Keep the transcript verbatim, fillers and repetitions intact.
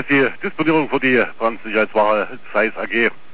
ist die Disponierung für die Brandsicherheitswache Zeiss A G.